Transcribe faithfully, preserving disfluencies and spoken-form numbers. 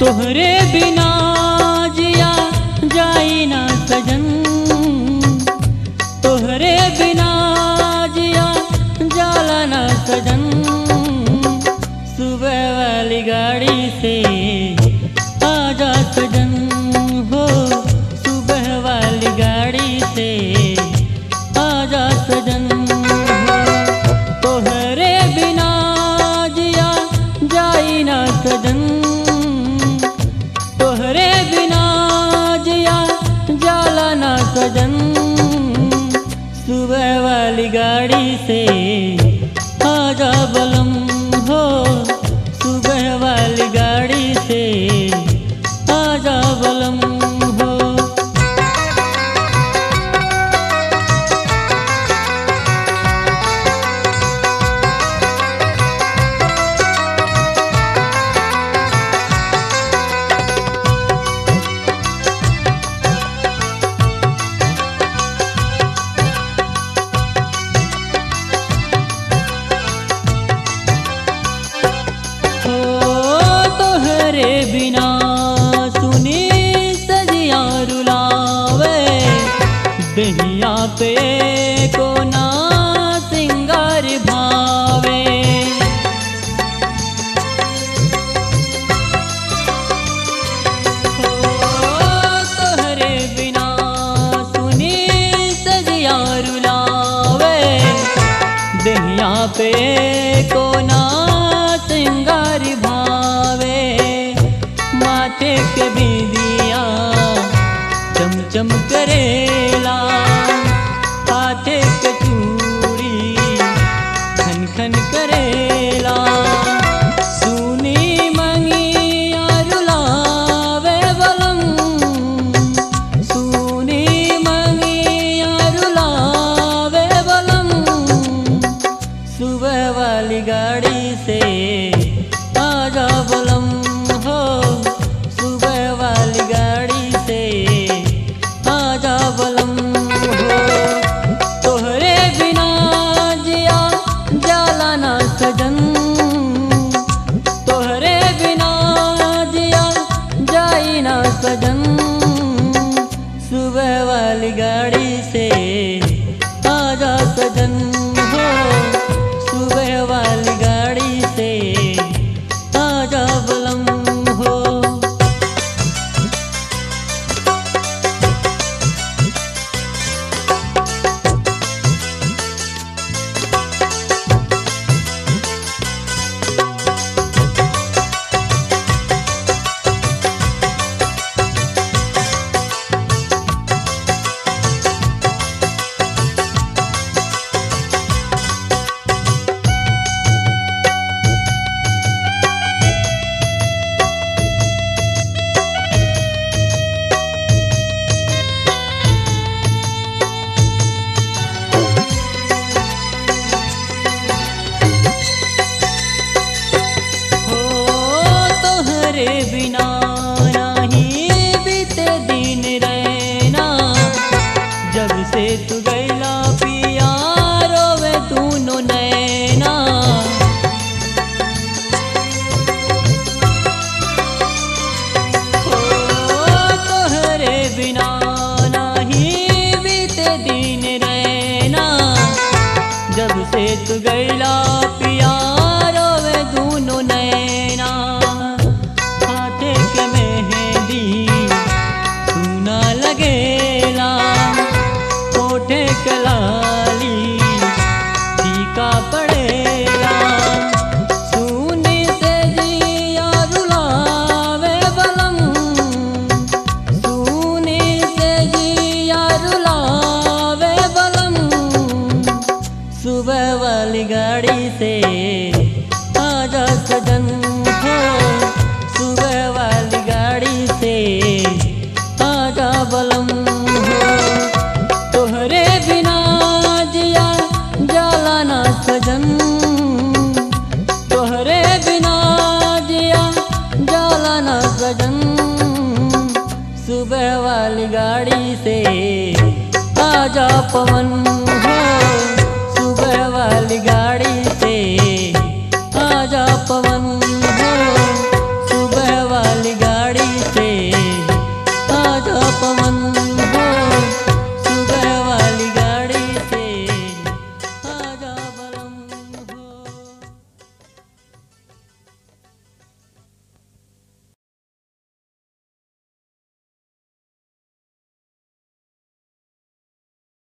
तोहरे बिना जिया जाई ना सजन, तोहरे बिना जिया जाला ना सजन। सुबह वाली गाड़ी से आजा सजन हो, सुबह वाली गाड़ी से आजा सजन हो। तोहरे बिना जिया जाई ना सजन, तोहरे बिना जिया जाला ना सजन। सुबह वाली गाड़ी से आजा बलम हो, सुबह वाली गाड़ी से आजा बलम हो। तोहरे बिना सुनी सजिया रुलावे, दहिया पे को ना सिंगार भावे। तोहरे बिना सुनी सजिया रुलावे, दहिया पे को ना सिंगार भावे। माथे के बिंदिया चमचम करेला, हाथे के चूड़ी खन खन करेला। सुनी मंगिया रुलावे बलम, सुनी मंगिया रुलावे बलम। सुबह वाली गाड़ी से आजा बलम हो, सुबह वाली गाड़ी से आजा बलम हो। तोहरे बिना जिया जाला ना सजन, तोहरे बिना जिया जाई ना सजन। सुबह वाली गाड़ी से आजा सजन हो, सुबह वाली गाड़ी से आजा बलम हो। तोहरे बिना नहीं बीते दिन रहना, जब से तू गैला पिया रोवे तूनो नैना। तोहरे बिना नहीं बीते दिन रहना, जब से तू गैला पिया रोवे तूनो नैना। हाथे के मेहंदी सुना लगेला, कोठे के लाली फीका पड़ेला। सुनी से जिया रुलावे बलम, सुनी से जिया रुलावे बलम। सुबह वाली गाड़ी से आजा सजन हो, सुबह वाली गाड़ी से आजा बलम हो। तोहरे बिना जिया जाला ना सजन, तोहरे बिना जिया जाला ना सजन। सुबह वाली गाड़ी से आजा पवन हो, सुबह वाली गाड़ी से आजा पवन।